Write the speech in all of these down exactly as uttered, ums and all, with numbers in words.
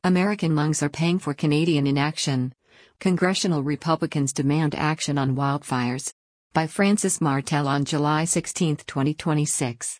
American lungs are paying for Canadian inaction. Congressional Republicans demand action on wildfires. By Francis Martel on July sixteenth, twenty twenty-six.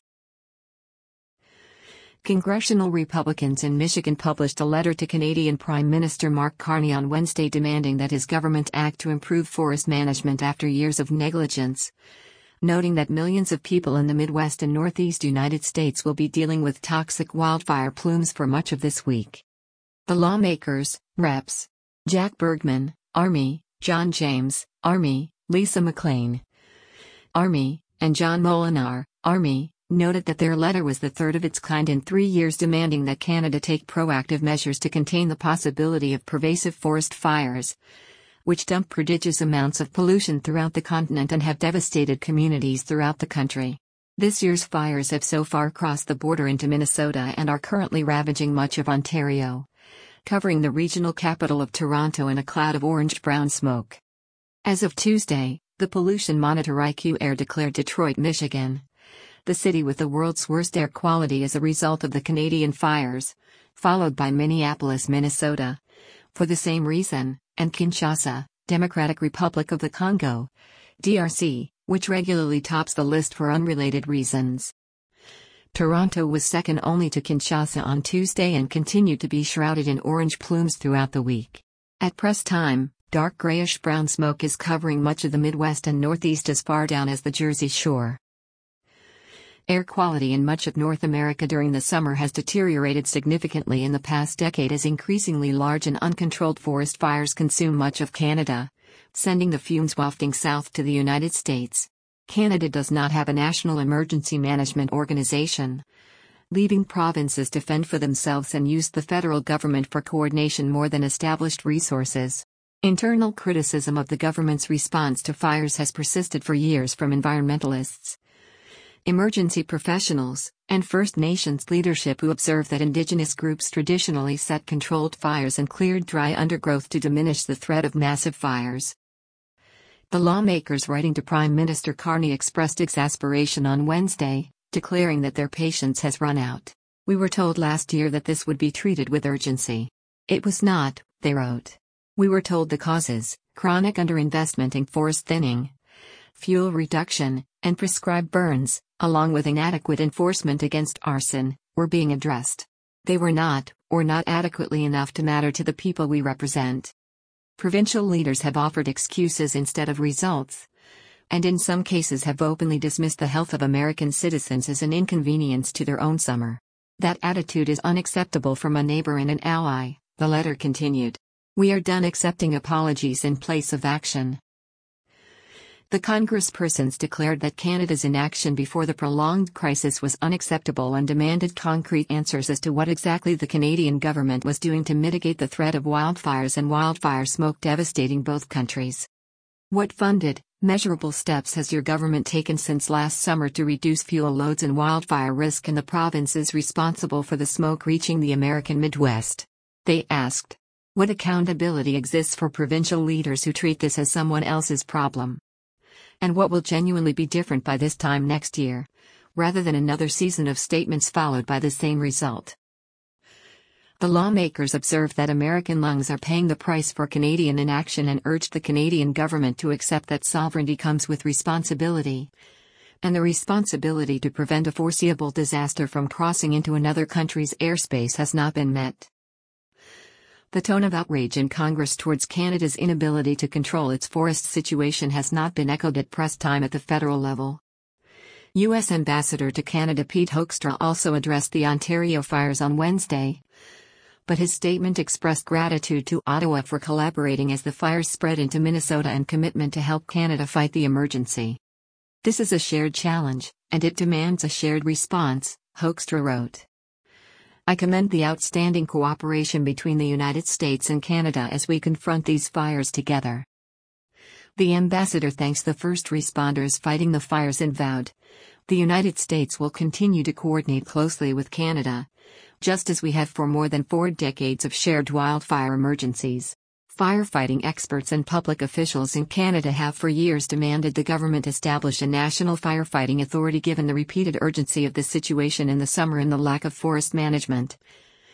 Congressional Republicans in Michigan published a letter to Canadian Prime Minister Mark Carney on Wednesday demanding that his government act to improve forest management after years of negligence, noting that millions of people in the Midwest and Northeast United States will be dealing with toxic wildfire plumes for much of this week. The lawmakers, Reps Jack Bergman, Army, John James, Army, Lisa McLean, Army, and John Molinar, Army, noted that their letter was the third of its kind in three years demanding that Canada take proactive measures to contain the possibility of pervasive forest fires, which dump prodigious amounts of pollution throughout the continent and have devastated communities throughout the country. This year's fires have so far crossed the border into Minnesota and are currently ravaging much of Ontario, covering the regional capital of Toronto in a cloud of orange-brown smoke. As of Tuesday, the Pollution Monitor I Q Air declared Detroit, Michigan, the city with the world's worst air quality as a result of the Canadian fires, followed by Minneapolis, Minnesota, for the same reason, and Kinshasa, Democratic Republic of the Congo, D R C, which regularly tops the list for unrelated reasons. Toronto was second only to Kinshasa on Tuesday and continued to be shrouded in orange plumes throughout the week. At press time, dark grayish-brown smoke is covering much of the Midwest and Northeast as far down as the Jersey Shore. Air quality in much of North America during the summer has deteriorated significantly in the past decade as increasingly large and uncontrolled forest fires consume much of Canada, sending the fumes wafting south to the United States. Canada does not have a national emergency management organization, leaving provinces to fend for themselves and use the federal government for coordination more than established resources. Internal criticism of the government's response to fires has persisted for years from environmentalists, emergency professionals, and First Nations leadership who observe that Indigenous groups traditionally set controlled fires and cleared dry undergrowth to diminish the threat of massive fires. The lawmakers writing to Prime Minister Carney expressed exasperation on Wednesday, declaring that their patience has run out. "We were told last year that this would be treated with urgency. It was not," they wrote. "We were told the causes, chronic underinvestment in forest thinning, fuel reduction, and prescribed burns, along with inadequate enforcement against arson, were being addressed. They were not, or not adequately enough to matter to the people we represent. Provincial leaders have offered excuses instead of results, and in some cases have openly dismissed the health of American citizens as an inconvenience to their own summer. That attitude is unacceptable from a neighbor and an ally," the letter continued. "We are done accepting apologies in place of action." The congresspersons declared that Canada's inaction before the prolonged crisis was unacceptable and demanded concrete answers as to what exactly the Canadian government was doing to mitigate the threat of wildfires and wildfire smoke devastating both countries. "What funded, measurable steps has your government taken since last summer to reduce fuel loads and wildfire risk in the provinces responsible for the smoke reaching the American Midwest?" they asked. "What accountability exists for provincial leaders who treat this as someone else's problem? And what will genuinely be different by this time next year, rather than another season of statements followed by the same result?" The lawmakers observed that American lungs are paying the price for Canadian inaction and urged the Canadian government to accept that sovereignty comes with responsibility, and the responsibility to prevent a foreseeable disaster from crossing into another country's airspace has not been met. The tone of outrage in Congress towards Canada's inability to control its forest situation has not been echoed at press time at the federal level. U S Ambassador to Canada Pete Hoekstra also addressed the Ontario fires on Wednesday, but his statement expressed gratitude to Ottawa for collaborating as the fires spread into Minnesota and commitment to help Canada fight the emergency. "This is a shared challenge, and it demands a shared response," Hoekstra wrote. "I commend the outstanding cooperation between the United States and Canada as we confront these fires together." The ambassador thanks the first responders fighting the fires and vowed, "The United States will continue to coordinate closely with Canada, just as we have for more than four decades of shared wildfire emergencies." Firefighting experts and public officials in Canada have for years demanded the government establish a national firefighting authority given the repeated urgency of the situation in the summer and the lack of forest management,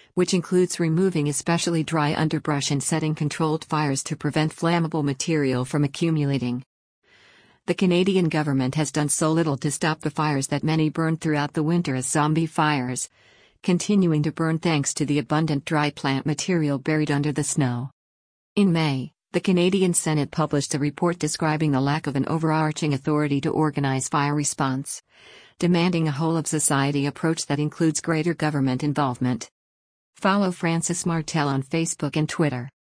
which includes removing especially dry underbrush and setting controlled fires to prevent flammable material from accumulating. The Canadian government has done so little to stop the fires that many burned throughout the winter as zombie fires, continuing to burn thanks to the abundant dry plant material buried under the snow. In May, the Canadian Senate published a report describing the lack of an overarching authority to organize fire response, demanding a whole-of-society approach that includes greater government involvement. Follow Francis Martel on Facebook and Twitter.